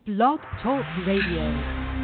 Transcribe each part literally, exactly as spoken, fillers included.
Blog Talk Radio.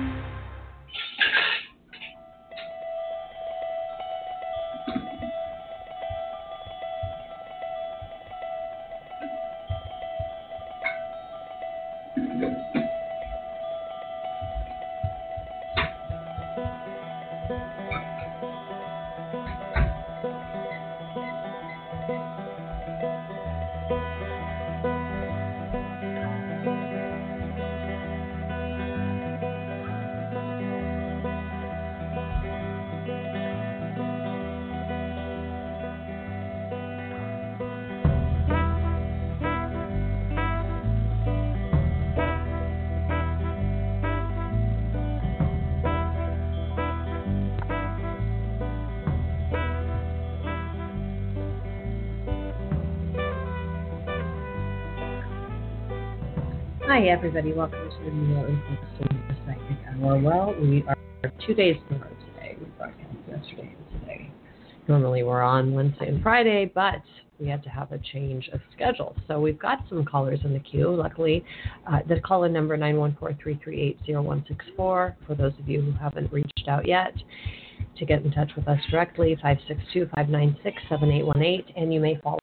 Hi, everybody. Welcome to the Neil and Kristen Psychic Hour. Well, we are two days in a row today. We broadcast yesterday and today. Normally we're on Wednesday and Friday, but we had to have a change of schedule. So we've got some callers in the queue. Luckily, uh, the call-in number nine one four, three three eight, zero one six four. For those of you who haven't reached out yet, to get in touch with us directly, five six two, five nine six, seven eight one eight. And you may follow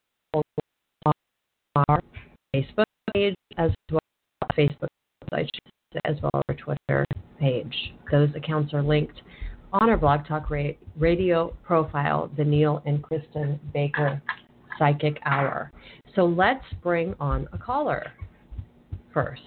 our Facebook page as well. Facebook, I should say, as well as our Twitter page. Those accounts are linked on our Blog Talk Radio profile, the Neil and Kristen Baker Psychic Hour. So let's bring on a caller first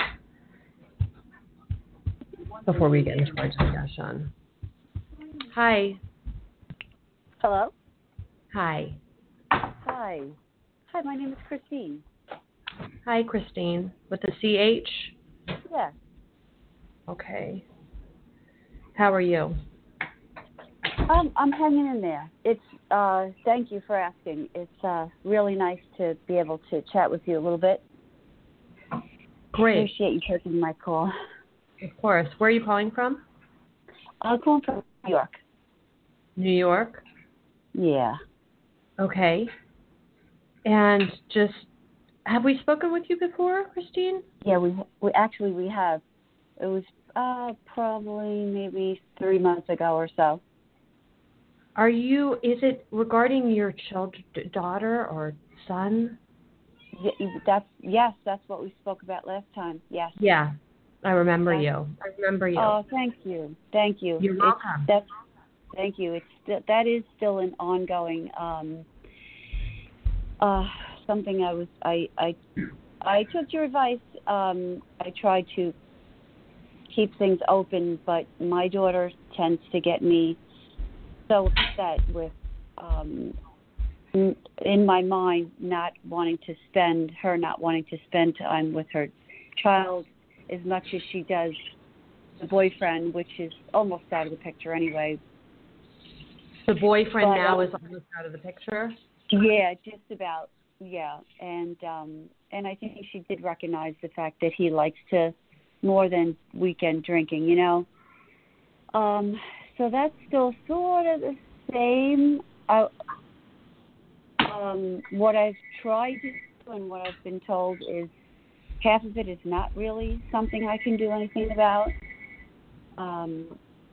before we get into our discussion. Hi. Hello? Hi. Hi. Hi, my name is Christine. Hi, Christine. With the C H? Yeah. Okay. How are you? Um, I'm hanging in there. It's uh, thank you for asking. It's uh, really nice to be able to chat with you a little bit. Great. Appreciate you taking my call. Of course. Where are you calling from? I'm calling from New York. New York? Yeah. Okay. And just, have we spoken with you before, Christine? Yeah, we we actually we have. It was uh, probably maybe three months ago or so. Are you, is it regarding your child, daughter or son? Yeah, that's, yes, that's what we spoke about last time. Yes. Yeah, I remember Yes. you. I remember you. Oh, thank you. Thank you. You're It's, welcome. that's, thank you. It's st- that is still an ongoing um, uh, something I was I I I took your advice. Um, I tried to keep things open, but my daughter tends to get me so upset with, um, in my mind, not wanting to spend her not wanting to spend time with her child as much as she does the boyfriend, which is almost out of the picture anyway. The boyfriend but, now um, is almost out of the picture? Yeah, just about. Yeah, and um, and I think she did recognize the fact that he likes to more than weekend drinking, you know. Um, so that's still sort of the same. I, um, what I've tried to do and what I've been told is half of it is not really something I can do anything about. Um,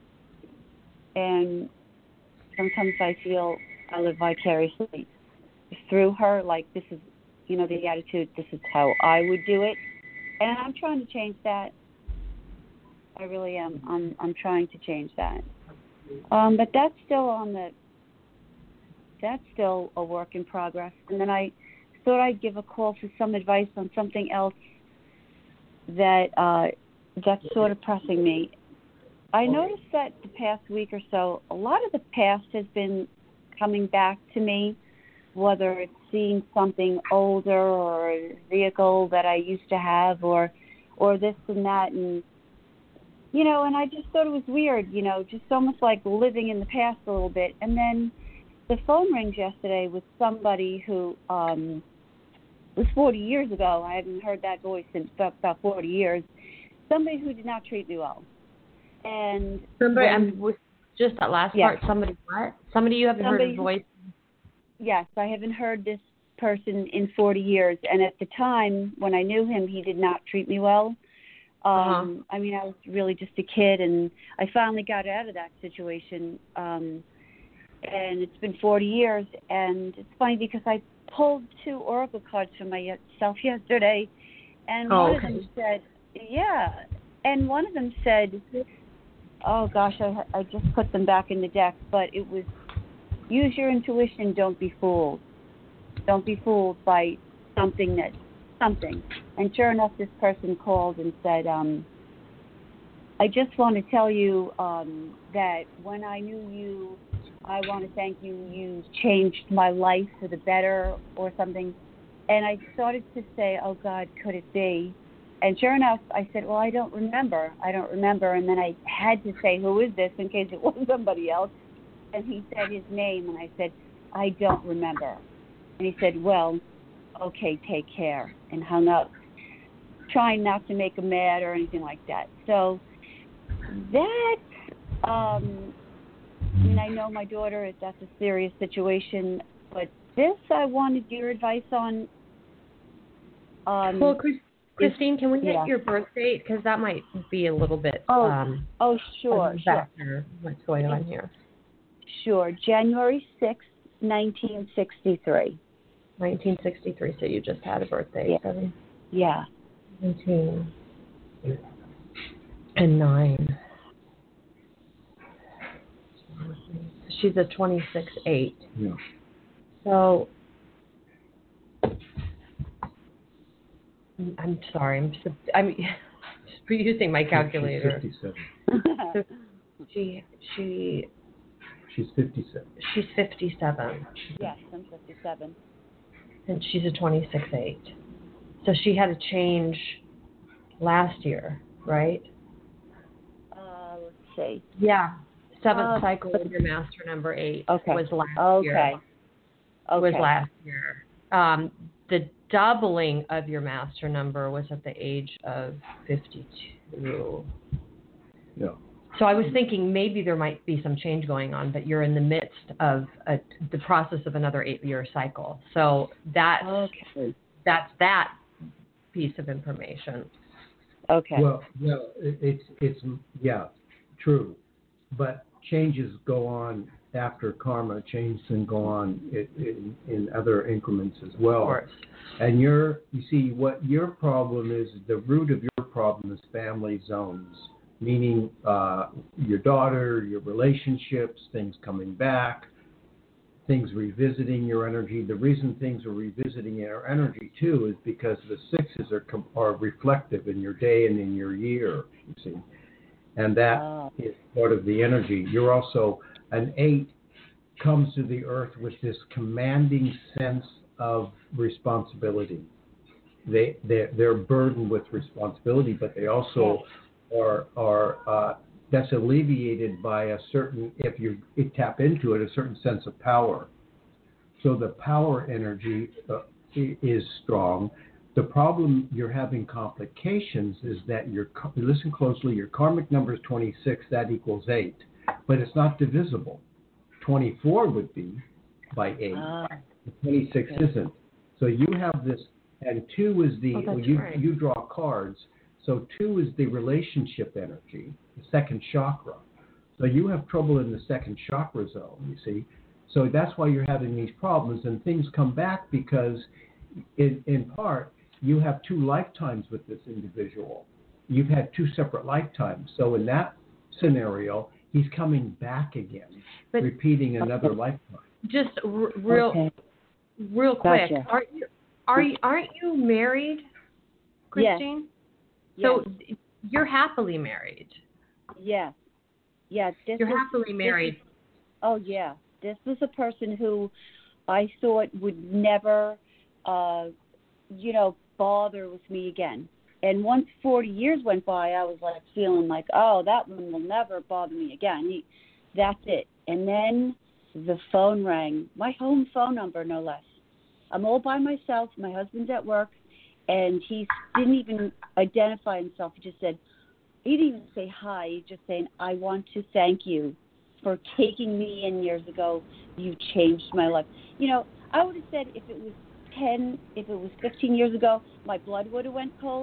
and sometimes I feel I live vicariously through her, like this is, you know, the attitude, this is how I would do it. And I'm trying to change that. I really am. I'm I'm trying to change that. Um, but that's still on the, that's still a work in progress. And then I thought I'd give a call for some advice on something else that uh, that's sort of pressing me. I noticed that the past week or so, a lot of the past has been coming back to me, whether it's seeing something older or a vehicle that I used to have or or this and that. And, you know, and I just thought it was weird, you know, just almost like living in the past a little bit. And then the phone rings yesterday with somebody who um, was forty years ago. I haven't heard that voice in about forty years. Somebody who did not treat me well. And Somebody, when, I'm with just that last yeah. part, somebody what? Somebody you haven't Somebody heard his voice? Yes, I haven't heard this person in forty years. And at the time when I knew him, he did not treat me well. Um, Uh-huh. I mean, I was really just a kid, and I finally got out of that situation. Um, and it's been forty years, and it's funny because I pulled two oracle cards for myself yesterday, and Oh, one okay. of them said, yeah, and one of them said, oh gosh, I, I just put them back in the deck, but it was, use your intuition, don't be fooled. Don't be fooled by something that, something. And sure enough, this person called and said, um, I just want to tell you um, that when I knew you, I want to thank you, you changed my life for the better or something. And I started to say, oh God, could it be? And sure enough, I said, well, I don't remember. I don't remember. And then I had to say, who is this, in case it was somebody else. And he said his name, and I said, I don't remember. And he said, well, okay, take care, and hung up, trying not to make him mad or anything like that. So that, um, I mean, I know my daughter, that's a serious situation, but this I wanted your advice on. Um, Well, Chris, Christine, can we get yeah. your birth date? Because that might be a little bit Oh, um, oh, sure, a sure, factor what's going on here. sure. January sixth, nineteen sixty-three. nineteen sixty-three, so you just had a birthday. Yeah. Seven, Yeah. seventeen, and nine. She's a twenty-six eight. Yeah. So, I'm sorry, I'm just, I'm just using my calculator. She's fifty-seven. So she, she, She's fifty-seven. she's fifty-seven. Yes, I'm fifty-seven. And she's a twenty-six eight. So she had a change last year, right? Uh, let's see. Yeah. Seventh Uh, cycle of your master number eight Okay. was last Okay. year. Okay. Was last year. Um, the doubling of your master number was at the age of fifty-two. Yeah. So I was thinking maybe there might be some change going on, but you're in the midst of a, the process of another eight-year cycle. So that's, Okay. that's that piece of information. Okay. Well, well, it, it's it's yeah, true, but changes go on after karma. Changes can go on in, in, in other increments as well. Of course. And your, you see, what your problem is, the root of your problem is family zones, meaning uh, your daughter, your relationships, things coming back, things revisiting your energy. The reason things are revisiting your energy, too, is because the sixes are com- are reflective in your day and in your year, you see. And that Oh. is part of the energy. You're also, an eight comes to the earth with this commanding sense of responsibility. They, they're, they're burdened with responsibility, but they also are, are uh, that's alleviated by a certain, if you tap into it, a certain sense of power. So the power energy uh, is strong. The problem you're having complications is that your, listen closely, your karmic number is twenty-six, that equals eight, but it's not divisible. twenty-four would be by eight. Ah. twenty-six Okay. isn't. So you have this, and two is the, Oh, that's well, you, right. you draw cards, so two is the relationship energy, the second chakra. So you have trouble in the second chakra zone, you see. So that's why you're having these problems, and things come back because, in, in part, you have two lifetimes with this individual. You've had two separate lifetimes. So in that scenario, he's coming back again, But- repeating another lifetime. Just r- real, Okay. real quick. Gotcha. Aren't you, are you, aren't you married, Christine? So you're happily married. Yeah. Yeah. This You're was, happily married. This is, oh, yeah. This was a person who I thought would never, uh, you know, bother with me again. And once forty years went by, I was like feeling like, oh, that one will never bother me again. He, that's it. And then the phone rang, my home phone number, no less. I'm all by myself. My husband's at work, and he didn't even identify himself. He just said, he didn't even say hi. He's just saying, I want to thank you for taking me in years ago. You changed my life. You know, I would have said if it was ten, if it was fifteen years ago, my blood would have went cold.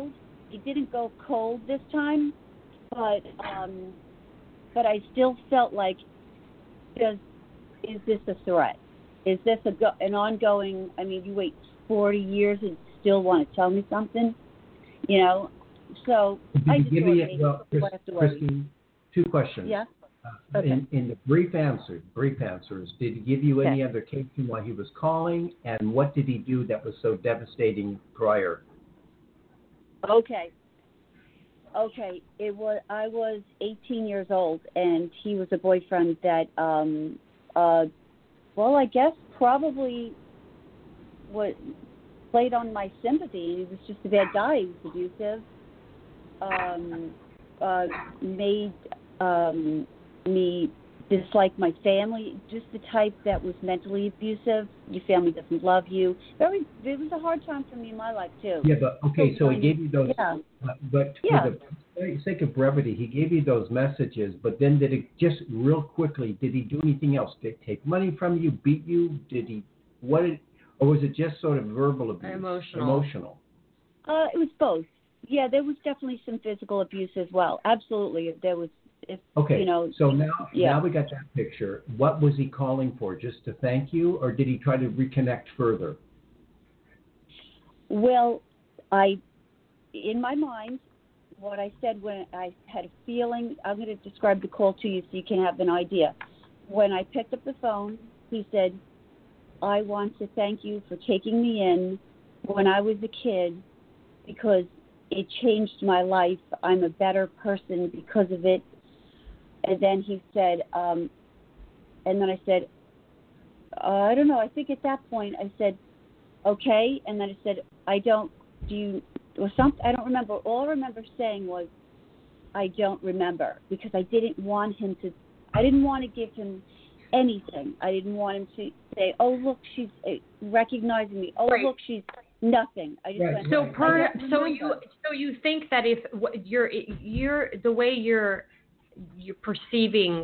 it didn't go cold this time, but um, but I still felt like, does is this a threat? Is this a go, an ongoing? I mean, you wait forty years and still want to tell me something, you know? So Did I he just give thought you, maybe well, I Chris, have to worry. Christine, two questions. Yeah. Uh, Okay. in, in the brief answer, brief answers, did he give you any indication why he was calling, and what did he do that was so devastating prior? Okay. Okay. It was. I was eighteen years old, and he was a boyfriend that, um, uh, well, I guess probably what played on my sympathy. He was just a bad guy. He was abusive. Um, uh, made um, me dislike my family. Just the type that was mentally abusive. Your family doesn't love you. Very. It was a hard time for me in my life too. Yeah, but okay, so he gave you those. Yeah. Uh, but Yeah. for the sake of brevity, he gave you those messages. But then, did it just real quickly? Did he do anything else? Did he take money from you? Beat you? Did he? What? Did, or was it just sort of verbal abuse? Emotional. Emotional. Uh, it was both. Yeah, there was definitely some physical abuse as well. Absolutely, there was. If, Okay. You know. So now, Yeah. now we got that picture. What was he calling for? Just to thank you, or did he try to reconnect further? Well, I, in my mind, what I said when I had a feeling, I'm going to describe the call to you so you can have an idea. When I picked up the phone, he said, I want to thank you for taking me in when I was a kid because it changed my life. I'm a better person because of it. And then he said, um, and then I said, uh, I don't know, I think at that point I said, okay, and then I said, I don't, do you, or something, I don't remember. All I remember saying was, I don't remember, because I didn't want him to, I didn't want to give him anything. I didn't want him to say, oh, look, she's uh, recognizing me. Oh, Right. look, she's nothing. I just Right. went, So I per don't so remember. you so you think that if what you're you're the way you're you're perceiving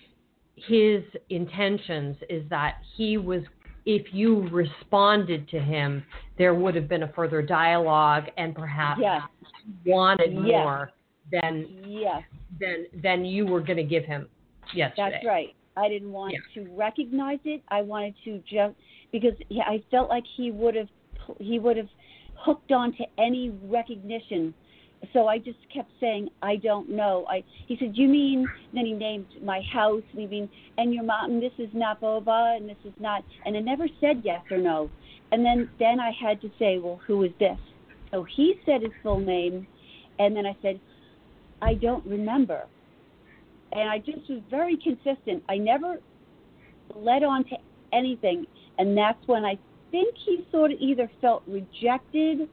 his intentions is that he was, if you responded to him, there would have been a further dialogue and perhaps Yes. wanted Yes. more than Yes. than than you were going to give him yesterday. That's right. I didn't want Yeah. to recognize it. I wanted to just because he- I felt like he would have he would have hooked on to any recognition. So I just kept saying, I don't know. I he said, you mean? Then he named my house. And he mean, and your mom. And this is not Boba, and this is not. And I never said yes or no. And then then I had to say, well, who is this? So he said his full name, and then I said, I don't remember. And I just was very consistent. I never led on to anything. And that's when I think he sort of either felt rejected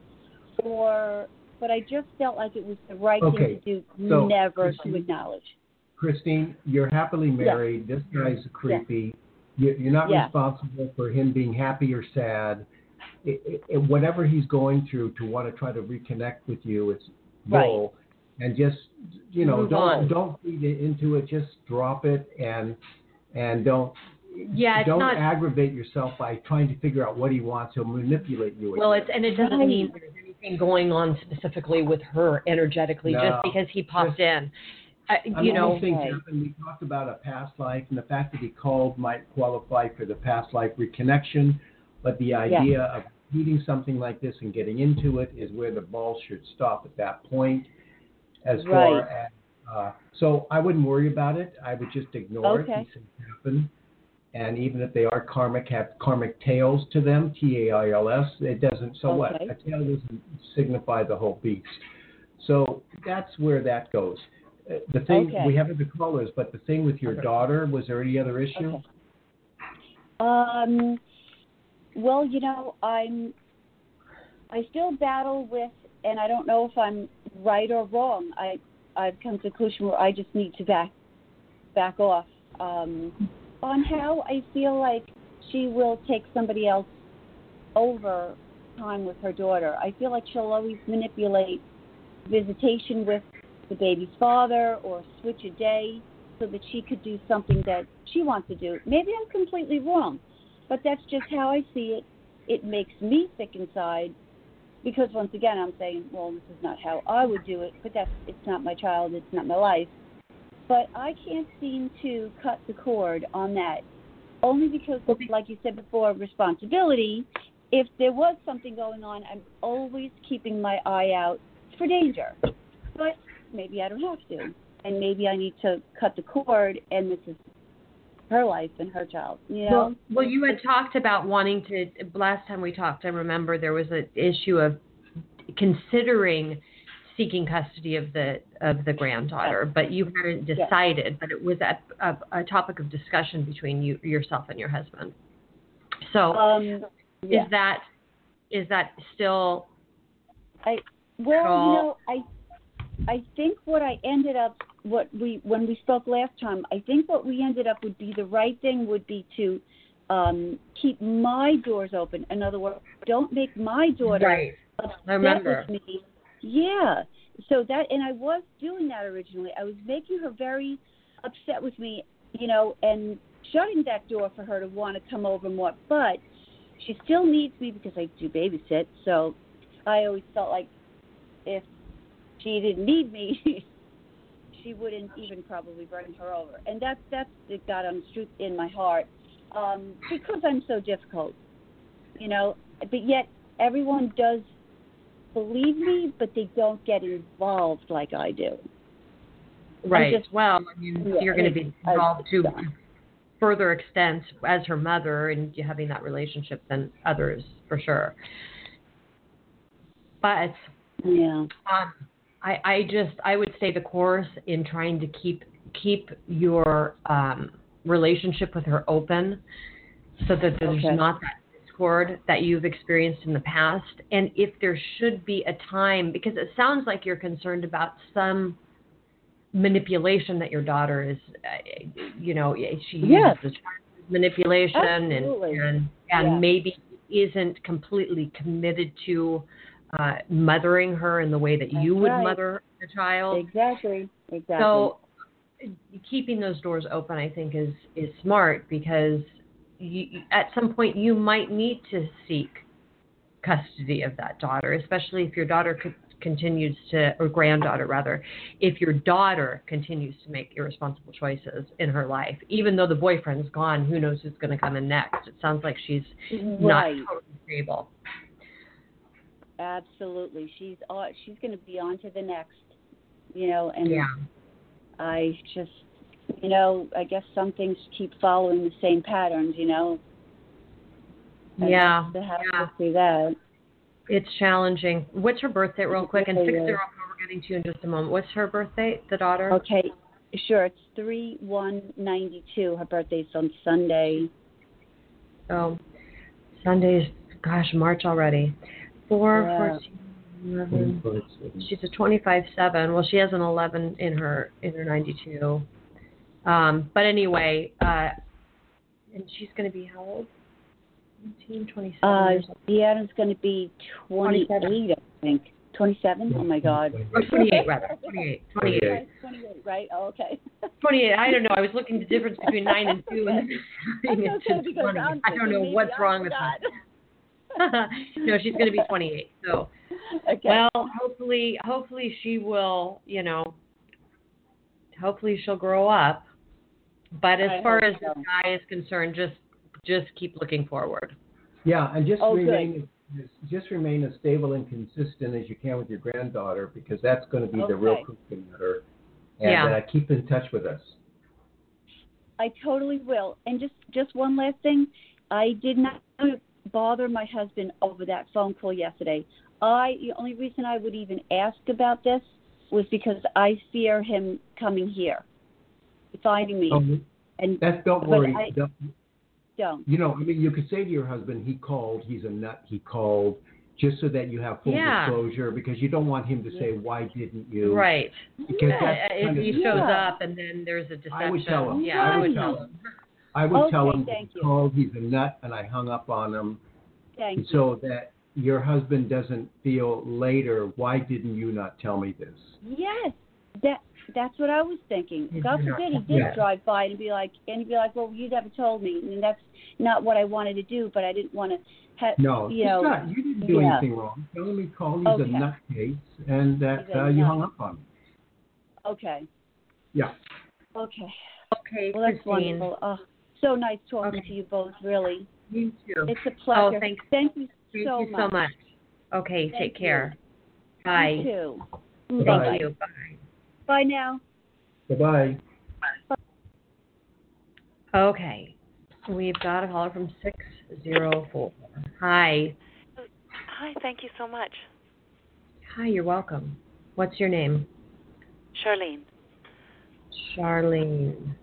or, but I just felt like it was the right Okay, thing to do, so, never Christine- to acknowledge. Christine, you're happily married. This guy's creepy. You, you're not Yeah. responsible for him being happy or sad. It, it, it- whatever he's going through to want to try to reconnect with you, it's bull. And just, you know, Move don't on. don't feed it into it. Just drop it and and don't Yeah, it's don't not. aggravate yourself by trying to figure out what he wants. He'll manipulate you. Well, again. it's and it doesn't Right. mean there's anything going on specifically with her energetically No, just because he popped just- in. Uh, I you mean, know, these things Right. happen. We talked about a past life, and the fact that he called might qualify for the past life reconnection. But the idea of reading something like this and getting into it is where the ball should stop at that point. As far Right. as uh, so, I wouldn't worry about it. I would just ignore Okay. it. These things happen, and even if they are karmic, have karmic tails to them. T A I L S. It doesn't. So what? Okay. A tail doesn't signify the whole beast. So that's where that goes. Uh, The thing Okay. we have other callers, but the thing with your Okay. daughter, was there any other issue? Okay. Um, well, you know, I'm, I still battle with, and I don't know if I'm right or wrong. I, I've come to the conclusion where I just need to back, back off um, on how I feel like she will take somebody else over time with her daughter. I feel like she'll always manipulate visitation with the baby's father or switch a day so that she could do something that she wants to do. Maybe I'm completely wrong, but that's just how I see it. It makes me sick inside because once again, I'm saying, well, this is not how I would do it, but that's, it's not my child, it's not my life. But I can't seem to cut the cord on that, only because, like you said before, responsibility. If there was something going on, I'm always keeping my eye out for danger. But maybe I don't have to, and maybe I need to cut the cord, and this is her life and her child, you know? Well, well, you had talked about wanting to, last time we talked, I remember there was an issue of considering seeking custody of the of the granddaughter, but you hadn't decided, yes. But it was a, a, a topic of discussion between you yourself and your husband. So um, yeah. is that is that still I well, all? you know, I I think what I ended up what we when we spoke last time, I think what we ended up would be the right thing would be to um, keep my doors open. In other words, don't make my daughter right. upset I remember. with me. Yeah. So that, and I was doing that originally. I was making her very upset with me, you know, and shutting that door for her to want to come over more. But she still needs me because I do babysit. So I always felt like if she didn't need me, she wouldn't even probably bring her over. And that's, that's, it got on the truth in my heart um, because I'm so difficult, you know, but yet everyone does believe me, but they don't get involved like I do. Right. Just, well, I mean, yeah, you're going to be involved to done. further extent as her mother and you having that relationship than others, for sure. But yeah, um, I, I just I would stay the course in trying to keep keep your um, relationship with her open, so that there's okay. not that discord that you've experienced in the past. And if there should be a time, because it sounds like you're concerned about some manipulation that your daughter is, uh, you know, she yes. uses manipulation Absolutely. and and, and yeah. maybe isn't completely committed to uh, mothering her in the way that That's you would right. mother a child. Exactly. Exactly. So keeping those doors open, I think, is is smart, because you, at some point you might need to seek custody of that daughter, especially if your daughter could, continues to, or granddaughter rather, if your daughter continues to make irresponsible choices in her life, even though the boyfriend's gone, who knows who's going to come in next. It sounds like she's right. not totally stable. Absolutely. She's uh, she's going to be on to the next, you know, and yeah. I just, you know, I guess some things keep following the same patterns, you know. And yeah. to have yeah. to see that. It's challenging. What's her birthday, real quick? And really fix is. her up. We're getting to you in just a moment. What's her birthday, the daughter? Okay, sure. It's three one ninety-two. Her birthday's on Sunday. Oh, Sunday's, gosh, March already. four, Yeah. fourteen, eleven. She's a twenty-five seven. Well, she has an eleven in her in her ninety-two. Um, but anyway, uh, and she's going to be how old? nineteen, twenty-seven. Uh, Deanna's going to be twenty-eight, I think. twenty-seven? Oh, my God. Or twenty-eight, rather. twenty-eight. twenty-eight. Right, twenty-eight, right? Oh, okay. twenty-eight. I don't know. I was looking at the difference between nine and two. And That's okay, because I'm I don't know maybe what's I wrong with her. No, she's going to be twenty-eight. So, okay. well, hopefully, hopefully she will, you know, hopefully she'll grow up. But as I far hope as so. this guy is concerned, just just keep looking forward. Yeah, and just Oh, remain just remain as stable and consistent as you can with your granddaughter, because that's going to be the real Okay. proof in the matter. And Yeah. uh, keep in touch with us. I totally will. And just, just one last thing. I did not bother my husband over that phone call yesterday. I the only reason I would even ask about this was because I fear him coming here, finding me. Um, and that's don't but worry. I Don't- don't. You know, I mean, you could say to your husband, he called, he's a nut, he called, just so that you have full Yeah. disclosure, because you don't want him to say, why didn't you? Right. Because Uh, that's if kind of, he shows Yeah. up and then there's a deception. I would tell him. Yeah, I I would would tell tell him. I would tell Okay, him thank he you. called, he's a nut, and I hung up on him, Thank you. so that your husband doesn't feel later, why didn't you not tell me this? Yes, That that's what I was thinking. Did God you not- forbid he did Yeah. drive by and be like, and he'd be like, well, you never told me, and that's not what I wanted to do, but I didn't want to. Ha- No, you it's know, not. You didn't do yeah. anything wrong. Telling me call he's Okay. a nutcase and that He's a uh, you nut. hung up on him. Okay. Yeah. Okay. Okay, Well, that's Christine. wonderful. Oh, so nice talking Okay. to you both. Really, You too. it's a pleasure. Oh, thanks. Thank you Thank so you much. so much. Okay, Thank take you. care. Bye. You too. Bye. Thank you. Bye. Bye now. Bye-bye. Okay. We've got a caller from six zero four. Hi. Hi, thank you so much. Hi, you're welcome. What's your name? Charlene. Charlene.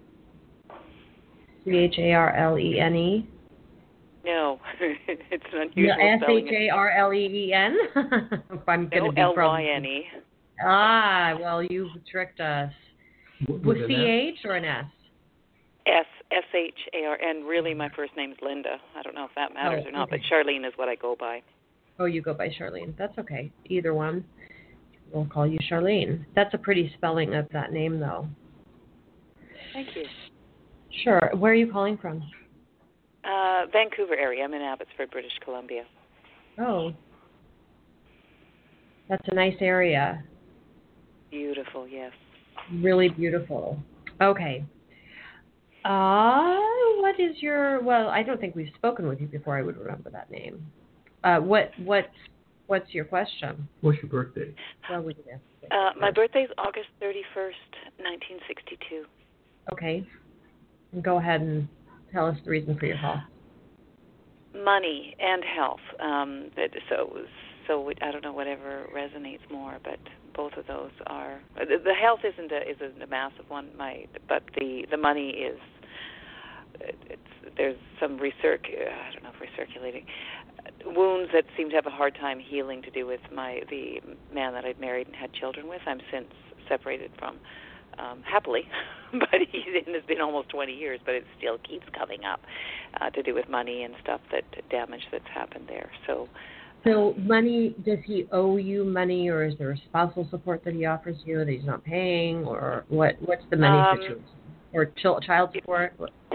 C H A R L E N E? No, it's an unusual S spelling. H A R L E E N? I'm going to No, be L from. Y N E. Ah, well, you tricked us. W- With an C S? H or an S? S S H A R N. Really, my first name is Linda. I don't know if that matters Oh, or not, okay. but Charlene is what I go by. Oh, you go by Charlene. That's okay. Either one. We'll call you Charlene. That's a pretty spelling of that name, though. Thank you. Sure. Where are you calling from? Uh, Vancouver area. I'm in Abbotsford, British Columbia. Oh. That's a nice area. Beautiful, yes. Really beautiful. Okay. Uh, what is your, well, I don't think we've spoken with you before I would remember that name. Uh, what, what, what's your question? What's your birthday? Well, we can ask it Uh, my first. birthday is August thirty-first, nineteen sixty-two. Okay. Go ahead and tell us the reason for your call. Money and health. Um, but so, so we, I don't know whatever resonates more, but both of those are. The, the health isn't a isn't a massive one. My, but the the money is. It's there's some recirc. I don't know if recirculating wounds that seem to have a hard time healing to do with my the man that I'd married and had children with. I'm since separated from. Um, happily, but he, it has been almost twenty years, but it still keeps coming up uh, to do with money and stuff, that damage that's happened there. So, So money, does he owe you money, or is there a spousal support that he offers you that he's not paying, or what? What's the money Um, situation? Or ch- child support?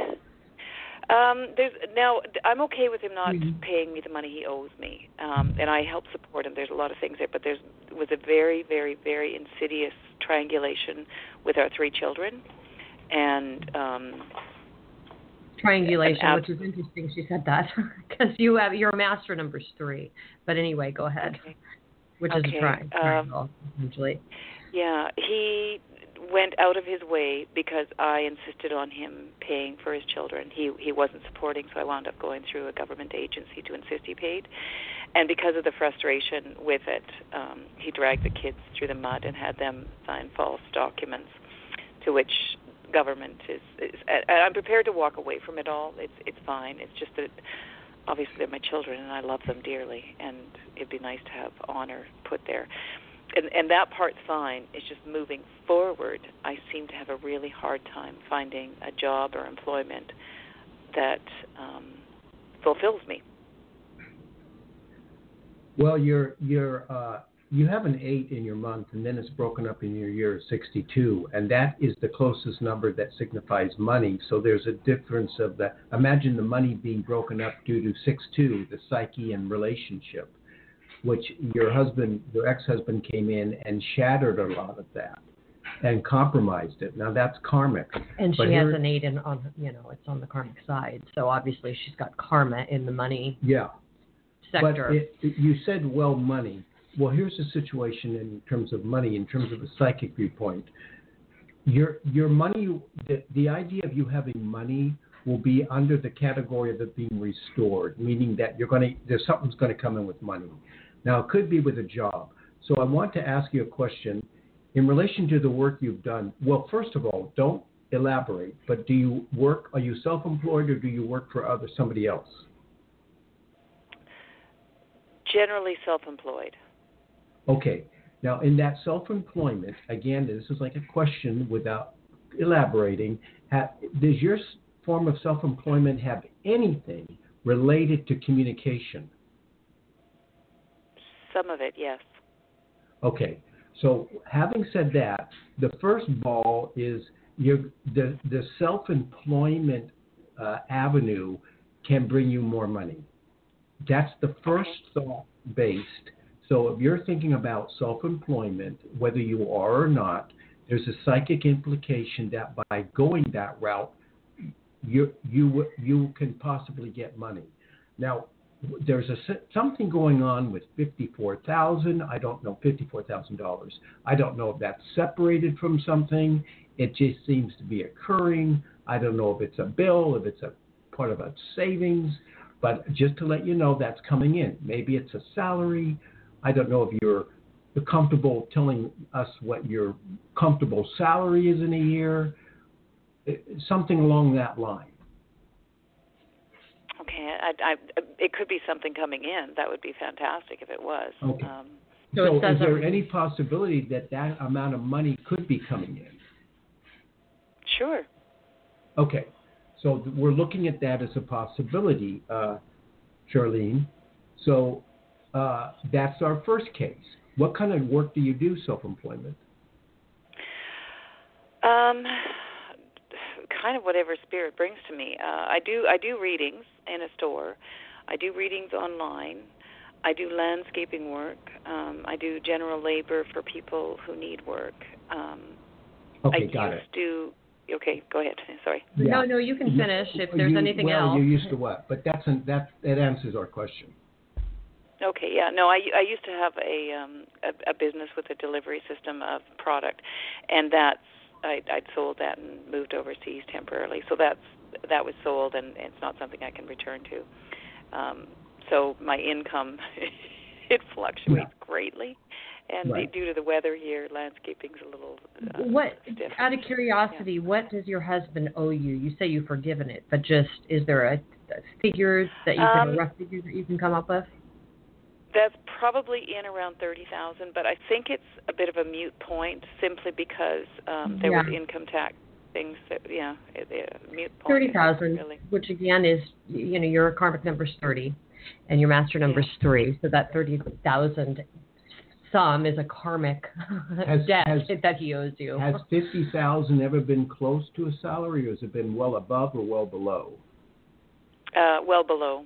um, there's now I'm okay with him not Mhm. paying me the money he owes me, um, and I help support him. There's a lot of things there, but there's was a very, very, very insidious triangulation with our three children, and um, Triangulation, ab- which is interesting. She said that because you have your master number's three. But anyway, go ahead. Okay. Which is Okay, a tri- um, triangle, essentially. yeah, he went out of his way because I insisted on him paying for his children. He he wasn't supporting, so I wound up going through a government agency to insist he paid. And because of the frustration with it, um, he dragged the kids through the mud and had them sign false documents, to which government is, is and I'm prepared to walk away from it all. It's it's fine. It's just that obviously they're my children and I love them dearly, and it'd be nice to have honor put there. And, and that part's fine. It's just moving forward, I seem to have a really hard time finding a job or employment that um, fulfills me. Well, you're you're uh, you have an eight in your month, and then it's broken up in your year of sixty-two, and that is the closest number that signifies money. So there's a difference of that. Imagine the money being broken up due to six two, the psyche and relationship, which your husband, your ex-husband, came in and shattered a lot of that and compromised it. Now that's karmic. And But she has here- an eight in on, you know, it's on the karmic side. So obviously she's got karma in the money Yeah. sector. But it, it, you said, well, money. Well, here's the situation in terms of money, in terms of a psychic viewpoint. Your your money, the, the idea of you having money will be under the category of it being restored, meaning that you're going to, there's something's going to come in with money. Now, it could be with a job. So I want to ask you a question in relation to the work you've done. Well, first of all, don't elaborate, but do you work, are you self-employed or do you work for other somebody else? Generally self-employed. Okay. Now, in that self-employment, again, this is like a question without elaborating. Ha, does your s- form of self-employment have anything related to communication? Some of it, yes. Okay. so having said that, the first ball is your the the self-employment uh, avenue can bring you more money. That's the first thought based. So if you're thinking about self-employment, whether you are or not, there's a psychic implication that by going that route, you you you can possibly get money. Now, there's a something going on with fifty-four thousand dollars. I don't know, fifty-four thousand dollars. I don't know if that's separated from something. It just seems to be occurring. I don't know if it's a bill, if it's a part of a savings. But just to let you know, that's coming in. Maybe it's a salary. I don't know if you're comfortable telling us what your comfortable salary is in a year. Something along that line. Okay, I, I, it could be something coming in. That would be fantastic if it was. Okay. Um, so, so is there any possibility that that amount of money could be coming in? Sure. Okay. So th- we're looking at that as a possibility, uh, Charlene. So uh, that's our first case. What kind of work do you do, self-employment? Um, kind of whatever spirit brings to me. Uh, I do I do readings in a store. I do readings online. I do landscaping work. Um, I do general labor for people who need work. Um, Okay, I got used it. to. Okay, go ahead. Sorry. Yeah. No, no, you can finish if there's You- anything well, else. you're used to what? But that's an, that that answers our question. Okay, yeah. No, I, I used to have a, um, a a business with a delivery system of product, and that's I, I'd sold that and moved overseas temporarily. So that's that was sold, and it's not something I can return to. Um, so my income it fluctuates Yeah. greatly, and Right. due to the weather here, landscaping's a little uh, What, stiff. out of curiosity, Yeah. what does your husband owe you? You say you've forgiven it, but just is there a, a figure that you can, Um, a rough figure that you can come up with? That's probably in around thirty thousand, but I think it's a bit of a moot point simply because um, there Yeah. was income tax things that yeah, it, it, mute point. Thirty thousand, Really. which again is, you know, your karmic number is thirty, and your master number is three, so that thirty thousand sum is a karmic Has- debt has- that he owes you. Has fifty thousand ever been close to a salary, or has it been well above or well below? Uh, well below.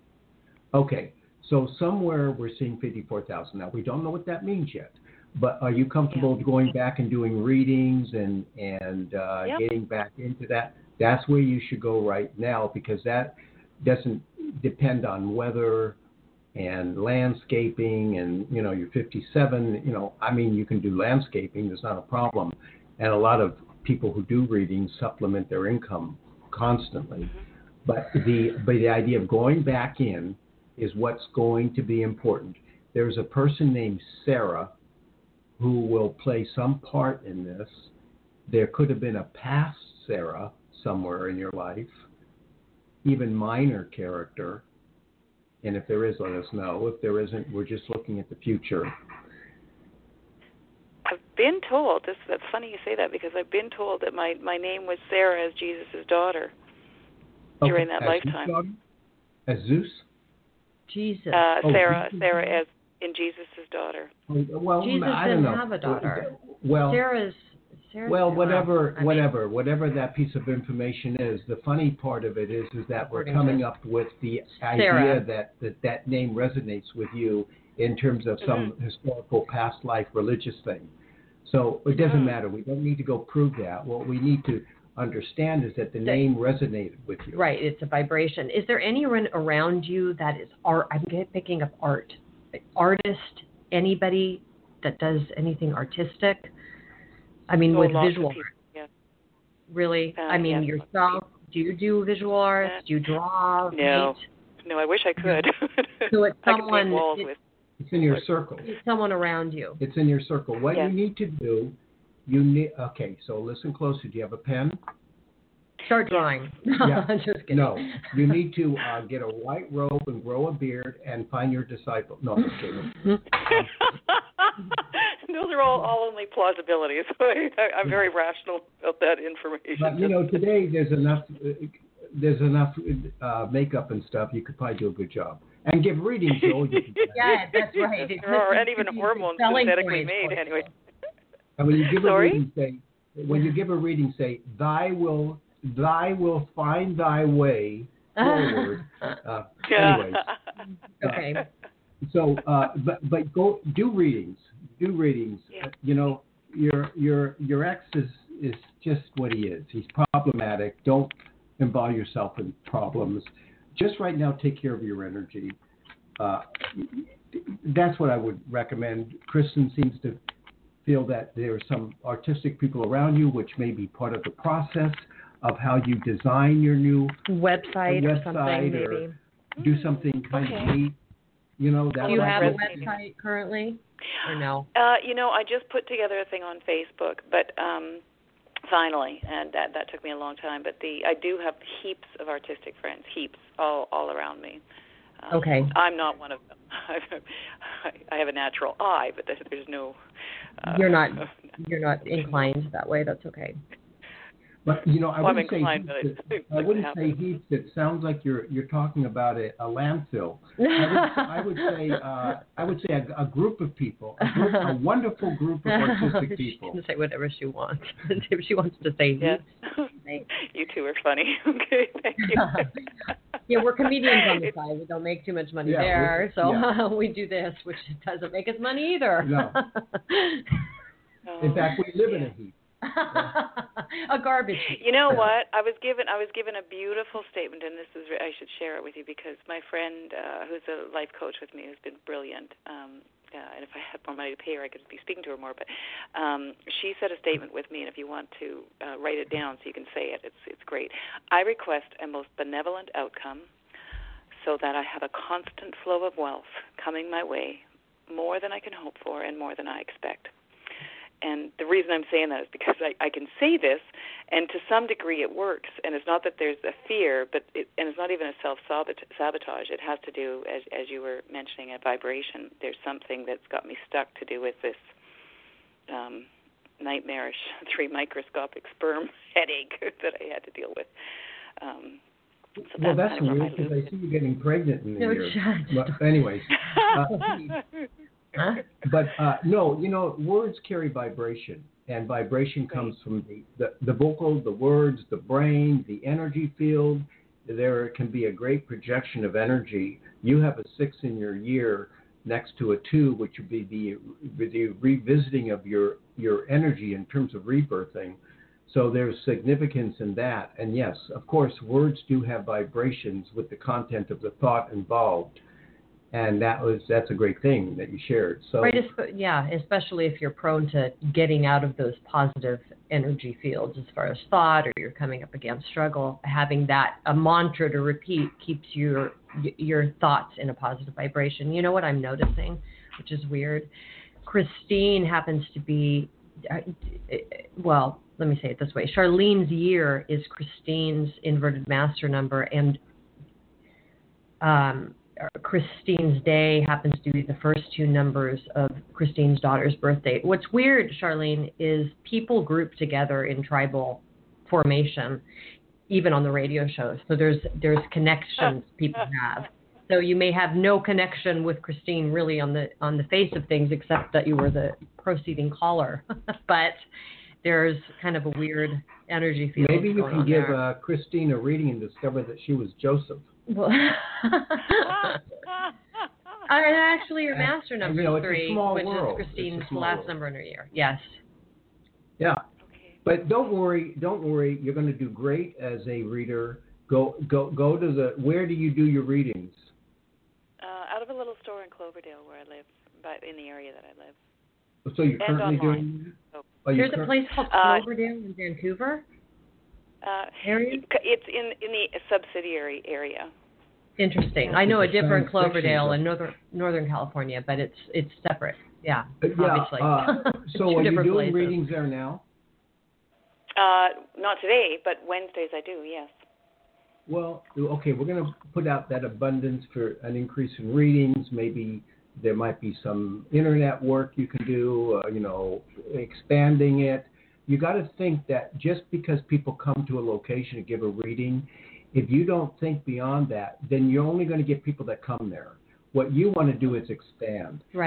Okay, so somewhere we're seeing fifty-four thousand. Now we don't know what that means yet, but are you comfortable Yeah. going back and doing readings and and uh, Yep. getting back into that? That's where you should go right now, because that doesn't depend on weather and landscaping, and you know you're fifty-seven. You know, I mean, you can do landscaping. There's not a problem, and a lot of people who do readings supplement their income constantly. But the but the idea of going back in is what's going to be important. There's a person named Sarah who will play some part in this. There could have been a past Sarah somewhere in your life, even minor character. And if there is, let us know. If there isn't, we're just looking at the future. I've been told, this, that's funny you say that, because I've been told that my, my name was Sarah as Jesus' daughter during that as lifetime. Zeus daughter? As Zeus? Jesus. Uh, Oh, Sarah, Jesus' Sarah daughter? as in Jesus' daughter. Well, Jesus I don't didn't know. have a daughter. Well, Sarah's, Sarah's Well, whatever, I mean, whatever, whatever that piece of information is, the funny part of it is, is that we're According coming to up with the Sarah. idea that, that that name resonates with you in terms of some Mhm. historical past life religious thing. So it doesn't Mhm. matter. We don't need to go prove that. What we need to understand is that the That- name resonated with you. Right, it's a vibration. Is there anyone around you that is art? I'm get- picking up art. Artist, anybody that does anything artistic? I mean, Oh, with lots of visual people, art. yeah. Really? Uh, I mean, yes, yourself, do you do visual arts? Uh, Do you draw? no. paint? No, I wish I could. So it's I could someone- paint walls it- with. It's in your circle. It's someone around you. It's in your circle. What Yeah. you need to do, you need, okay, so listen closely. Do you have a pen? Start drawing. Yeah. Just kidding. No, you need to uh, get a white robe and grow a beard and find your disciple. No, I'm just kidding. Those are all, all only plausibilities. I, I'm very rational about that information. But you know, today there's enough, uh, there's enough uh, makeup and stuff. You could probably do a good job and give readings. Joel, you can- Yeah, that's right. It There are, could- and even could be hormones selling synthetically points made for you. anyway. And when you give Sorry? a reading, say, when you give a reading, say, thy will, thy will find thy way forward. Uh, anyways. Okay. Uh, so, uh, but but go do readings. Do readings. Yeah. Uh, you know, your your your ex is is just what he is. He's problematic. Don't involve yourself in problems. Just right now, take care of your energy. Uh, that's what I would recommend. Kristen seems to feel that there are some artistic people around you, which may be part of the process of how you design your new Website, website or something, or maybe. do something kind Okay. of neat. You know, that Do you might have a be- website currently, or no? Uh, you know, I just put together a thing on Facebook, but um, finally, and that that took me a long time. But the I do have heaps of artistic friends, heaps all all around me. Um, Okay. I'm not one of them. I have a natural eye, but there's no. Uh, You're not. You're not inclined that way. That's okay. But you know, I Well, I'm wouldn't say inclined, heaps. but It, it I wouldn't wouldn't happen. say heaps. It sounds like you're you're talking about a, a landfill. I would, I would say uh, I would say a, a group of people, a, group, a wonderful group of artistic She people. can say whatever she wants. If she wants to say Yeah. heaps. You two are funny. Okay, thank you. Yeah, we're comedians on the It's- side. We don't make too much money Yeah, there, we- so yeah. we do this, which doesn't make us money either. No. In fact, we live in a heap. A garbage heap. You know what? I was given I was given a beautiful statement, and this is I should share it with you because my friend, uh, who's a life coach with me, who's been brilliant. Um, uh, and if I had more money to pay her, I could be speaking to her more. But um, she said a statement with me, and if you want to uh, write it down so you can say it, it's it's great. I request a most benevolent outcome, so that I have a constant flow of wealth coming my way, more than I can hope for and more than I expect. And the reason I'm saying that is because I, I can say this, and to some degree it works. And it's not that there's a fear, but it, and it's not even a self-sabotage. It has to do, as as you were mentioning, a vibration. There's something that's got me stuck to do with this um, nightmarish three microscopic sperm headache that I had to deal with. Um, so Well, that's kind of where weird I because lose I see you getting pregnant in the No, year. shut. But anyways, uh, Huh? but uh, no, you know, words carry vibration, and vibration comes from the, the, the vocal, the words, the brain, the energy field. There can be a great projection of energy. You have a six in your year next to a two, which would be the, the revisiting of your, your energy in terms of rebirthing. So there's significance in that. And yes, of course, words do have vibrations with the content of the thought involved. And that was that's a great thing that you shared. So Right, esp- yeah, especially if you're prone to getting out of those positive energy fields as far as thought, or you're coming up against struggle, having that a mantra to repeat keeps your your thoughts in a positive vibration. You know what I'm noticing, which is weird? Christine happens to be, uh, well, let me say it this way. Charlene's year is Christine's inverted master number, and um, Christine's day happens to be the first two numbers of Christine's daughter's birth date. What's weird, Charlene, is people group together in tribal formation, even on the radio shows. So there's there's connections people have. So you may have no connection with Christine really on the on the face of things, except that you were the proceeding caller. But there's kind of a weird energy field. maybe you going can on give there. uh, Christine a reading and discover that she was Joseph. Well, and actually, your master And, number you know, is it's a three, small which world. is Christine's It's a small last world. number in her year. Yes. Yeah. Okay. But don't worry, don't worry. You're going to do great as a reader. Go, go, go to the. Where do you do your readings? Uh, out of a little store in Cloverdale where I live, but in the area that I live. So you're And currently online. doing. So, Are you There's a cur- place called Uh, Cloverdale in Vancouver uh, area. it's in in the subsidiary area. Interesting. I know a It's a different science fiction Cloverdale book. in northern Northern California, but it's it's separate. Yeah, Uh, yeah. obviously. Uh, Two so are you different doing places. readings there now? Uh, not today, but Wednesdays I do. Yes. Well, okay, we're going to put out that abundance for an increase in readings. Maybe there might be some internet work you can do, uh, you know, expanding it. You got to think that just because people come to a location to give a reading, if you don't think beyond that, then you're only going to get people that come there. What you want to do is expand. Right.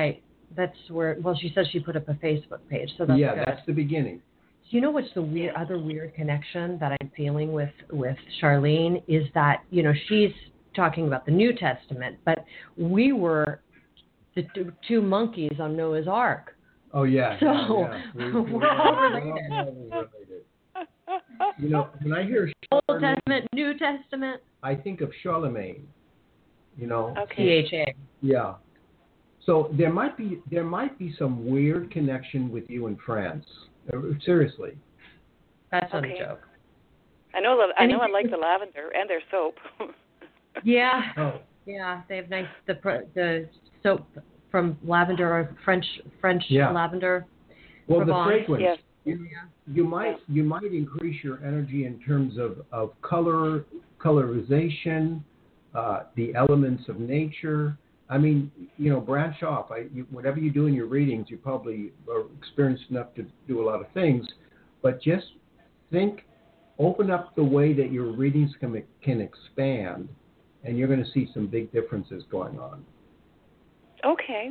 That's where. Well, she said she put up a Facebook page, so that's yeah, good. that's the beginning. So you know what's the weird, other weird connection that I'm feeling with with Charlene is that you know she's talking about the New Testament, but we were the two, two monkeys on Noah's Ark. Oh yeah. So yeah, yeah. We, we, we're all we're related. all related. You know, when I hear Old Charlemagne, Testament, New Testament. I think of Charlemagne. You know. Okay. C H A. Yeah. So there might be there might be some weird connection with you in France. Uh, Seriously. That's not Okay. a joke. I know. I know. I Anything- like the lavender and their soap. Yeah. Oh. Yeah, they have nice the pr- the soap from lavender or French French Yeah. lavender. Well, the Provence. fragrance. Yes. You, you might you might increase your energy in terms of, of color, colorization, uh, the elements of nature. I mean, you know, branch off. I, you, whatever you do in your readings, you probably are experienced enough to do a lot of things, but just think, open up the way that your readings can can expand, and you're going to see some big differences going on. Okay.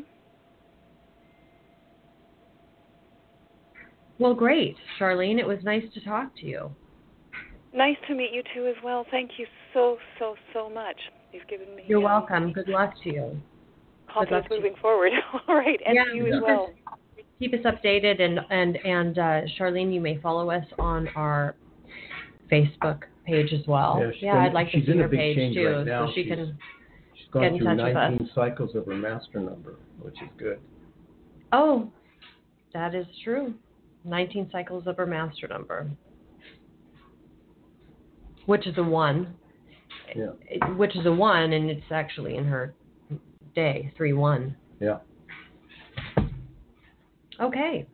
Well, great, Charlene. It was nice to talk to you. Nice to meet you too as well. Thank you so so so much. You've given me. You're um, welcome. Good luck to you. Confidence luck to you. moving forward. All right, and Yeah, to you yeah. as well. Keep us updated, and and and uh, Charlene, you may follow us on our Facebook page as well. Yeah, she's Yeah, been- I'd like to she's see in a her big page change too, right now. so she She's- can. She's gone Get in through touch with us. nineteen cycles of her master number, which is good. Oh, that is true. nineteen cycles of her master number, which is a one. Yeah. Which is a one, and it's actually in her day, three one. Yeah. Okay.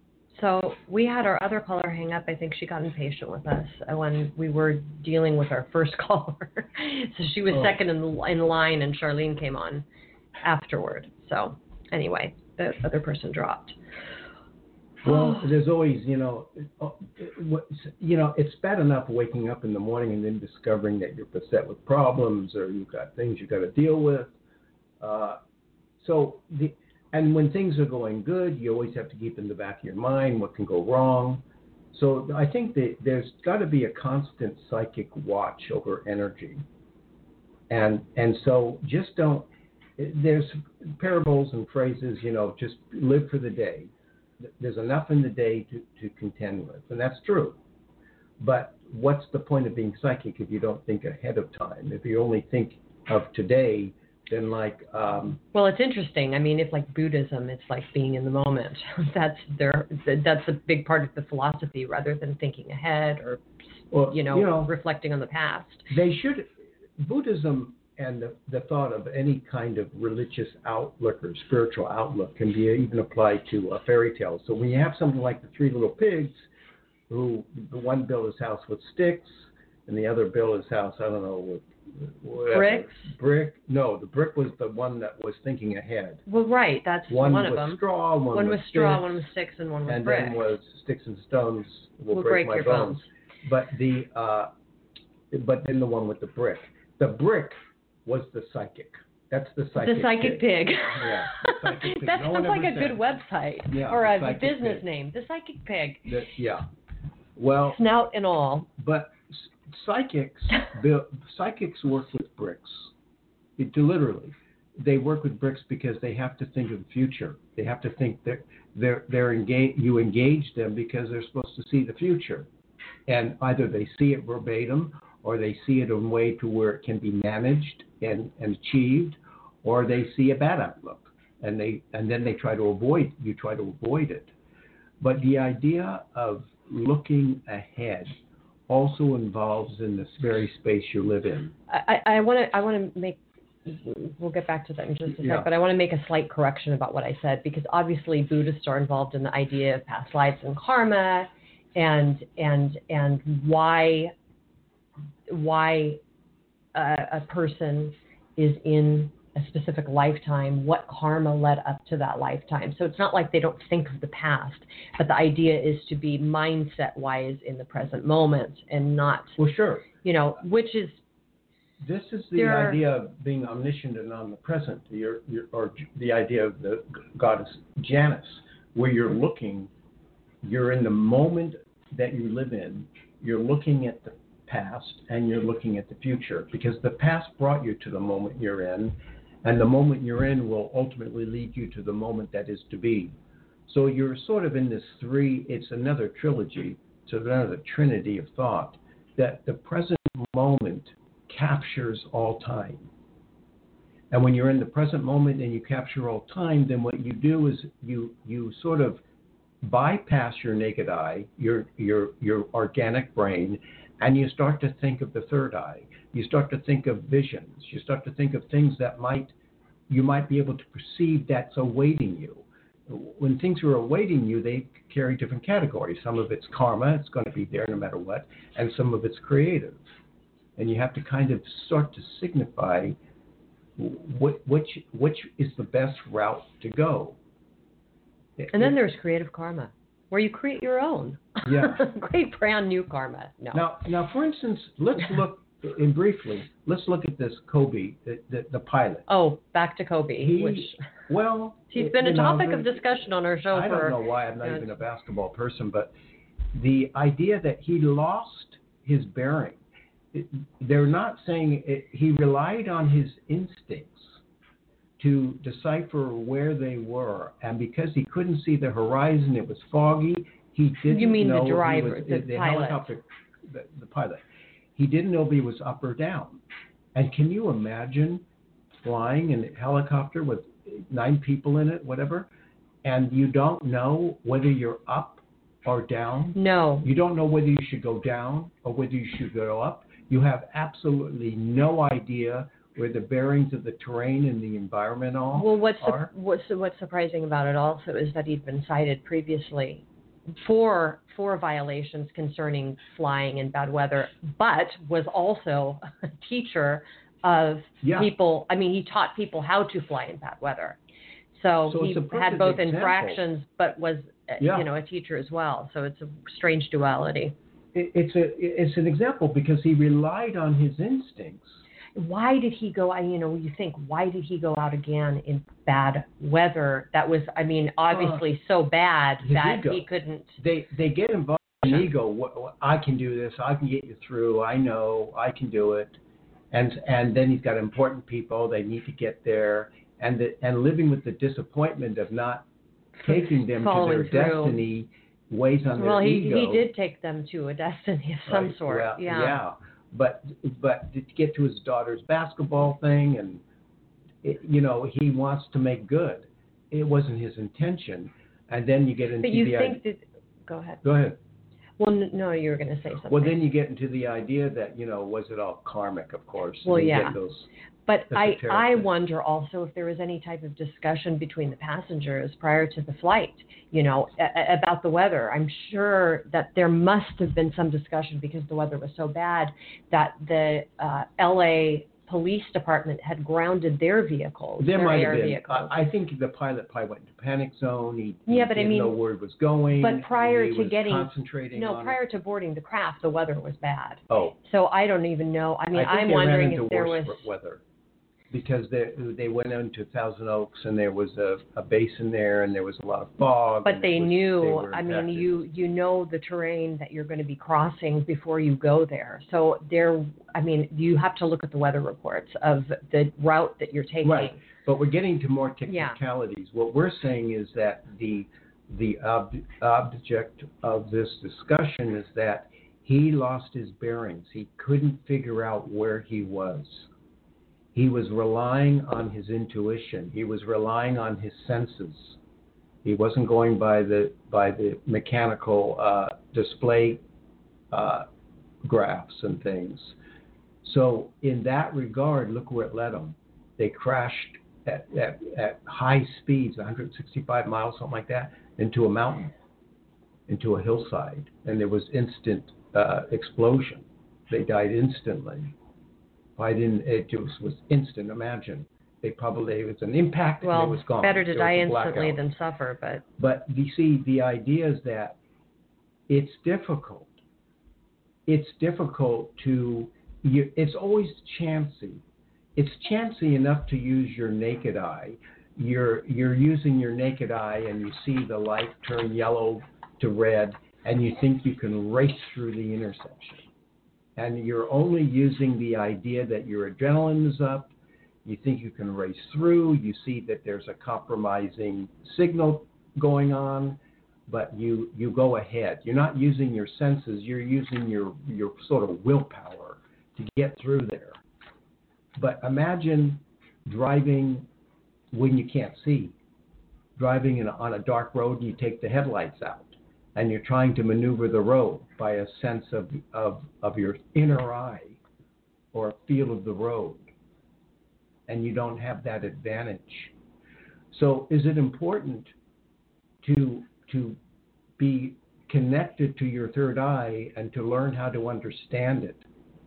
So we had our other caller hang up. I think she got impatient with us when we were dealing with our first caller. So she was Oh. second in, the, in line, and Charlene came on afterward. So anyway, the other person dropped. Well, there's always, you know, uh, what- you know, it's bad enough waking up in the morning and then discovering that you're beset with problems or you've got things you've got to deal with. Uh, so the and when things are going good, you always have to keep in the back of your mind what can go wrong. So I think that there's got to be a constant psychic watch over energy. And and so just don't. There's parables and phrases, you know, just live for the day. There's enough in the day to, to contend with, and that's true. But what's the point of being psychic if you don't think ahead of time? If you only think of today, then like... Um, well, it's interesting. I mean, if like Buddhism, it's like being in the moment. That's their. That's a big part of the philosophy, rather than thinking ahead or, well, you know, you know, reflecting on the past. They should... Buddhism and the, the thought of any kind of religious outlook or spiritual outlook can be even applied to a fairy tale. So when you have something like the Three Little Pigs, who the one built his house with sticks, and the other built his house, I don't know, with whatever. Bricks? Brick? No, the brick was the one that was thinking ahead. Well, right. That's One, one of was them. straw, one, One was was straw, sticks, one was sticks, and one was and brick. then was sticks and stones will, Will break, break my your bones. bones. But the uh, but then the one with the brick. The brick was the psychic. That's the psychic. The psychic pig. Yeah, the psychic pig. That No one sounds like ever a good said. website Yeah, or the a psychic business pig. name. The psychic pig. The- yeah. Well, Snout and all. but s- psychics, build, psychics work with bricks. It, literally, they work with bricks because they have to think of the future. They have to think that they're they're engaged. You engage them because they're supposed to see the future, and either they see it verbatim or they see it in a way to where it can be managed and, and achieved, or they see a bad outlook and they and then they try to avoid you try to avoid it. But the idea of looking ahead also involves in this very space you live in. I want to. I want to make. We'll get back to that in just a Yeah. sec, but I want to make a slight correction about what I said, because obviously Buddhists are involved in the idea of past lives and karma, and and and why why a, a person is in a specific lifetime, what karma led up to that lifetime. So it's not like they don't think of the past, but the idea is to be mindset-wise in the present moment and not, Well, sure. you know, which is this is the There are- idea of being omniscient and omnipresent, you're, you're, or the idea of the goddess Janus, where you're looking, you're in the moment that you live in, you're looking at the past and you're looking at the future, because the past brought you to the moment you're in, and the moment you're in will ultimately lead you to the moment that is to be. So you're sort of in this three, it's another trilogy, it's another trinity of thought, that the present moment captures all time. And when you're in the present moment and you capture all time, then what you do is you you sort of bypass your naked eye, your your your organic brain, and you start to think of the third eye. You start to think of visions. You start to think of things that might you might be able to perceive that's awaiting you. When things are awaiting you, they carry different categories. Some of it's karma, it's going to be there no matter what, and some of it's creative. And you have to kind of start to signify what, which, which is the best route to go. And then there's creative karma, where you create your own. Yeah. Great brand new karma. No. Now, now, for instance, let's look, in briefly, let's look at this Kobe, the, the, the pilot. Oh, back to Kobe, He, which well, he's been a you know, topic of discussion on our show I for... don't know why, I'm not you know, even a basketball person, but the idea that he lost his bearing, it, they're not saying it, he relied on his instincts to decipher where they were, and because he couldn't see the horizon, it was foggy, he didn't You mean know the driver, if he was, the the pilot. helicopter, the, the pilot. He didn't know if he was up or down. And can you imagine flying in a helicopter with nine people in it, whatever, and you don't know whether you're up or down? No. You don't know whether you should go down or whether you should go up. You have absolutely no idea where the bearings of the terrain and the environment all Well, what's are. su- what's what's surprising about it also is that he'd been cited previously for for violations concerning flying in bad weather, but was also a teacher of Yeah. people. I mean, he taught people how to fly in bad weather. So, So he it's a had perfect both example. infractions, but was uh, Yeah. you know a teacher as well. So it's a strange duality. It, it's a it's an example because he relied on his instincts. Why did he go? You know, you think, why did he go out again in bad weather? That was, I mean, obviously uh, so bad his that ego. he couldn't. They they get involved in ego. What, what, I can do this. I can get you through. I know I can do it. And and then he's got important people. They need to get there. And the, and living with the disappointment of not taking them to their through. destiny weighs on well, their he, ego. Well, he did take them to a destiny of some right? sort. Well, yeah. Yeah. But but to get to his daughter's basketball thing, and it, you know, he wants to make good. It wasn't his intention, and then you get into But you the think idea. that? Go ahead. Go ahead. Well, no, you were going to say something. Well, then you get into the idea that, you know, was it all karmic? Of course. Well, and you yeah. get those But I, I things. wonder also if there was any type of discussion between the passengers prior to the flight, you know, a, about the weather. I'm sure that there must have been some discussion because the weather was so bad that the uh, L A Police Department had grounded their vehicles, There their might air have been. vehicles. I, I think the pilot probably went into panic zone. He, Yeah, he but I didn't mean- know where it was going. But prior he to was getting- concentrating no, on prior it. to boarding the craft, the weather was bad. Oh. So I don't even know. I mean, I think I'm they wondering ran into if there worse was. weather. Because they they went into Thousand Oaks and there was a, a basin there and there was a lot of fog. But and they it was, knew, they were I mean, impacted. you you know the terrain that you're going to be crossing before you go there. So there, I mean, you have to look at the weather reports of the route that you're taking. Right, but we're getting to more technicalities. Yeah. What we're saying is that the the ob- object of this discussion is that he lost his bearings. He couldn't figure out where he was. He was relying on his intuition. He was relying on his senses. He wasn't going by the by the mechanical uh, display uh, graphs and things. So in that regard, look where it led them. They crashed at, at, at high speeds, one hundred sixty-five miles, something like that, into a mountain, into a hillside, and there was instant uh, explosion. They died instantly. I didn't. It just was instant. Imagine they probably it was an impact Well, and it was gone. better to There die was a instantly blackout. than suffer. But But you see, the idea is that it's difficult. It's difficult to you, it's always chancy. It's chancy enough to use your naked eye. You're you're using your naked eye, and you see the light turn yellow to red, and you think you can race through the intersection. And you're only using the idea that your adrenaline is up. You think you can race through. You see that there's a compromising signal going on, but you, you go ahead. You're not using your senses. You're using your, your sort of willpower to get through there. But imagine driving when you can't see, driving in, on a dark road, and you take the headlights out, and you're trying to maneuver the road by a sense of, of, of your inner eye or a feel of the road. And you don't have that advantage. So is it important to to be connected to your third eye and to learn how to understand it?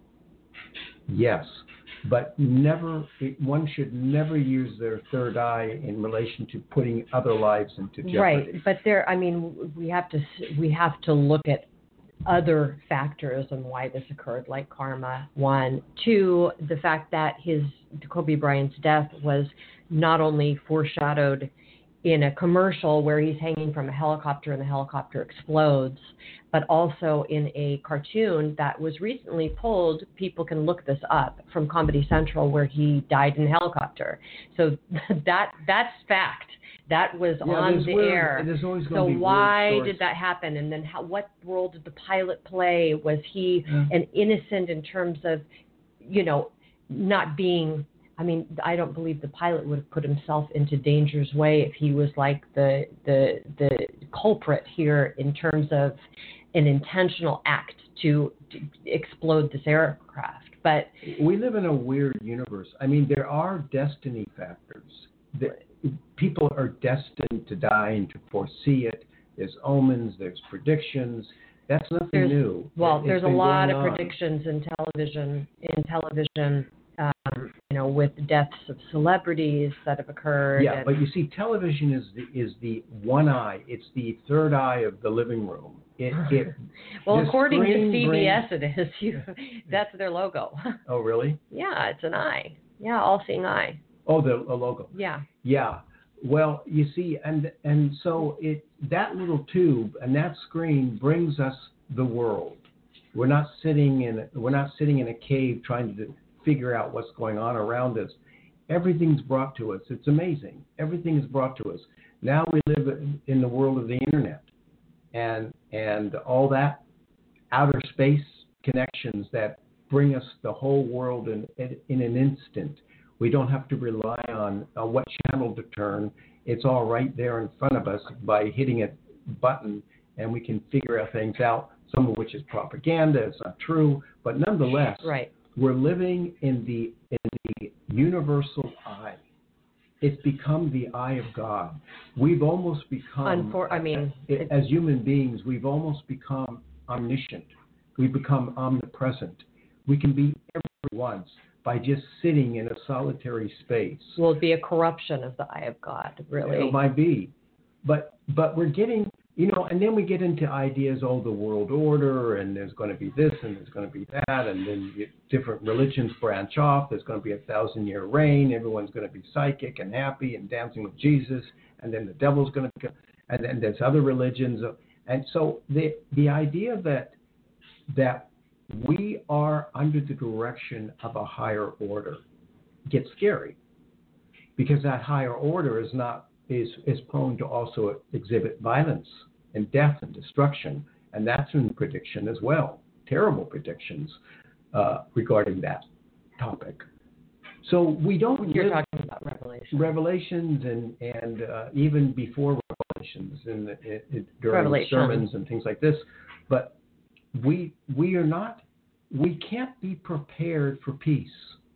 Yes, but never. It, one should never use their third eye in relation to putting other lives into jeopardy. Right, but there. I mean, we have to we have to look at other factors and why this occurred, like karma. One, two, the fact that his Kobe Bryant's death was not only foreshadowed in a commercial where he's hanging from a helicopter and the helicopter explodes, but also in a cartoon that was recently pulled. People can look this up, from Comedy Central, where he died in a helicopter. So that that's fact. That was yeah, on the weird, air. So why did that happen? And then how, what role did the pilot play? Was he yeah. an innocent in terms of, you know, not being, I mean, I don't believe the pilot would have put himself into danger's way if he was like the the the culprit here in terms of an intentional act to, to explode this aircraft. But we live in a weird universe. I mean, there are destiny factors. That, people are destined to die and to foresee it. There's omens, there's predictions. That's nothing there's, new. Well, it's there's a lot of on. predictions in television, in television, um, you know, with deaths of celebrities that have occurred. Yeah, and, but you see, television is the is the one eye. It's the third eye of the living room. It, it well, according to C B S, brings... it is. You, that's their logo. Oh, really? Yeah, it's an eye. Yeah, all-seeing eye. Oh, the a logo. Yeah. Yeah. Well, you see, and and so it that little tube and that screen brings us the world. We're not sitting in we're not sitting in a cave trying to figure out what's going on around us. Everything's brought to us. It's amazing. Everything is brought to us. Now we live in the world of the internet, and and all that outer space connections that bring us the whole world in in an instant. We don't have to rely on uh, what channel to turn. It's all right there in front of us by hitting a button, and we can figure out things out, some of which is propaganda. It's not true. But nonetheless, right. we're living in the in the universal eye. It's become the eye of God. We've almost become, Unfor- I mean, as, as human beings, we've almost become omniscient. We've become omnipresent. We can be everywhere once by just sitting in a solitary space. Will it be a corruption of the eye of God, really? It might be. But but we're getting, you know, and then we get into ideas, oh, the world order, and there's going to be this, and there's going to be that, and then you, different religions branch off. There's going to be a thousand-year reign. Everyone's going to be psychic and happy and dancing with Jesus, and then the devil's going to come, and then there's other religions. And so the the idea that that we are under the direction of a higher order gets scary, because that higher order is not is is prone to also exhibit violence and death and destruction, and that's in prediction as well. Terrible predictions uh, regarding that topic. So we don't. You're live, talking about Revelation. Revelations and and uh, even before Revelations in, the, in during Revelation. sermons and things like this, but. We we are not, we can't be prepared for peace.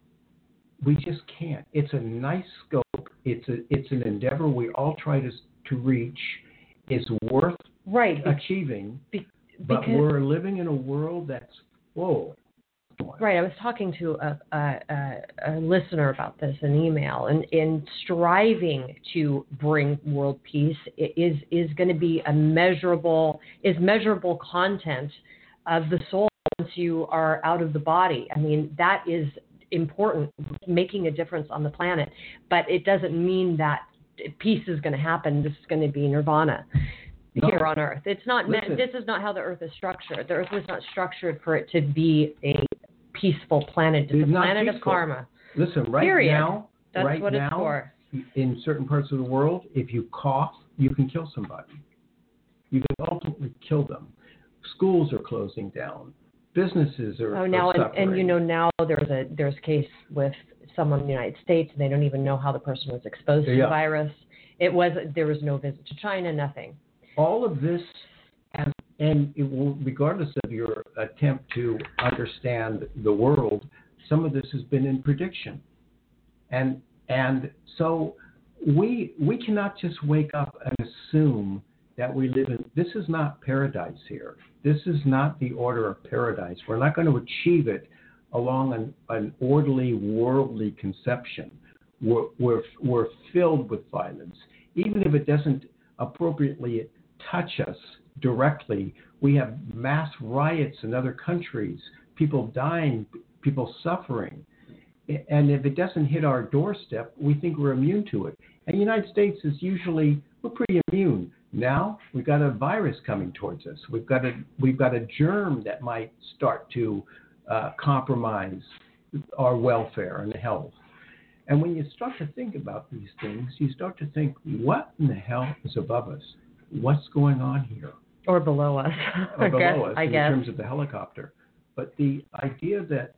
We just can't. It's a nice scope. It's a it's an endeavor we all try to to reach. It's worth right. achieving, Be, but we're living in a world that's full. Right. I was talking to a, a, a listener about this in email, and in striving to bring world peace is is going to be a measurable is measurable content of the soul once once you are out of the body. I mean, that is important, making a difference on the planet. But it doesn't mean that peace is going to happen. This is going to be nirvana no. here on Earth. It's not meant, this is not how the Earth is structured. The Earth was not structured for it to be a peaceful planet. It's, it's a planet peaceful. of karma. Listen, right Period. now, That's right what now, it's for. In certain parts of the world, if you cough, you can kill somebody. You can ultimately kill them. Schools are closing down. Businesses are, oh, now, are and, suffering. And you know, now there's a there's a case with someone in the United States, and they don't even know how the person was exposed to yeah. the virus. It was there was no visit to China, nothing. All of this, and, and it will, regardless of your attempt to understand the world, some of this has been in prediction, and and so we we cannot just wake up and assume that we live in. This is not paradise here. This is not the order of paradise. We're not going to achieve it along an, an orderly, worldly conception. We're, we're, we're filled with violence. Even if it doesn't appropriately touch us directly, we have mass riots in other countries, people dying, people suffering. And if it doesn't hit our doorstep, we think we're immune to it. And the United States is usually, we're pretty immune. Now we've got a virus coming towards us. We've got a we've got a germ that might start to uh, compromise our welfare and health. And when you start to think about these things, you start to think, what in the hell is above us? What's going on here? Or below us. Or I below guess, us I in guess. terms of the helicopter. But the idea that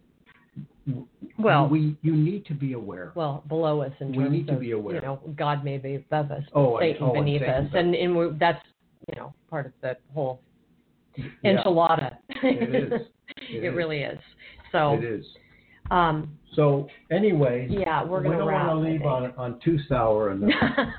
well, we you need to be aware. Well, below us in we terms need to of, be aware. you know, God may be above us, oh, Satan and, oh, beneath and Satan, us, and and we're, that's you know part of the whole yeah. enchilada. It is. It, it is. really is. So it is. Um, so anyway, yeah, we're going we to don't wrap. want to leave on on too sour a note.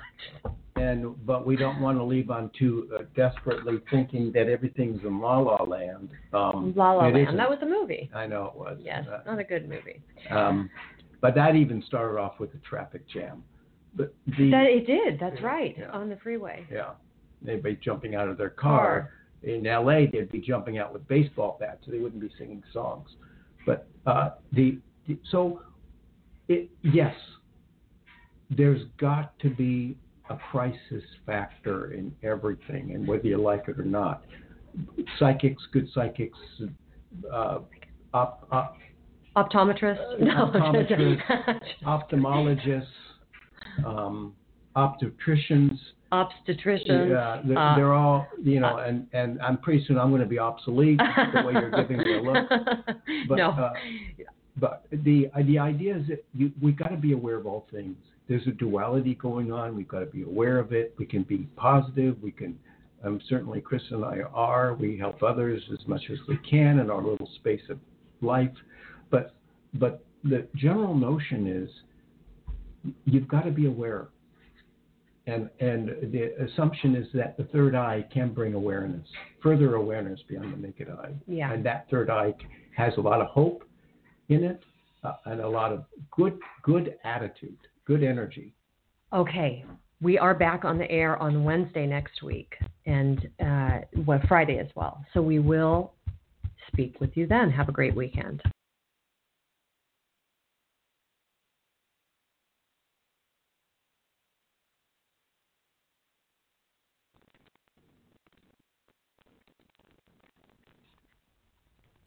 And but we don't want to leave on too uh, desperately thinking that everything's in La La Land. Um, La La Land. Isn't. That was a movie. I know it was. Yes, uh, not a good movie. Um, but that even started off with a traffic jam. But the, that it did. That's yeah, right. Yeah. On the freeway. Yeah, they'd be jumping out of their car. car. In L A, they'd be jumping out with baseball bats, so they wouldn't be singing songs. But uh, the, the so it, yes, there's got to be a crisis factor in everything, and whether you like it or not. Psychics, good psychics, uh, op, op, optometrists, no. optometrists, ophthalmologists, um, obstetricians, obstetricians. Yeah, they're, uh, they're all, you know, and, and I'm pretty soon I'm going to be obsolete the way you're giving me a look. But, no. Uh, but the the idea is that you, we've got to be aware of all things. There's a duality going on. We've got to be aware of it. We can be positive. We can, um, certainly Chris and I are. We help others as much as we can in our little space of life. But but the general notion is you've got to be aware. And and the assumption is that the third eye can bring awareness, further awareness beyond the naked eye. Yeah. And that third eye has a lot of hope in it uh, and a lot of good good attitude. Good energy. Okay. We are back on the air on Wednesday next week and uh, well, Friday as well. So we will speak with you then. Have a great weekend.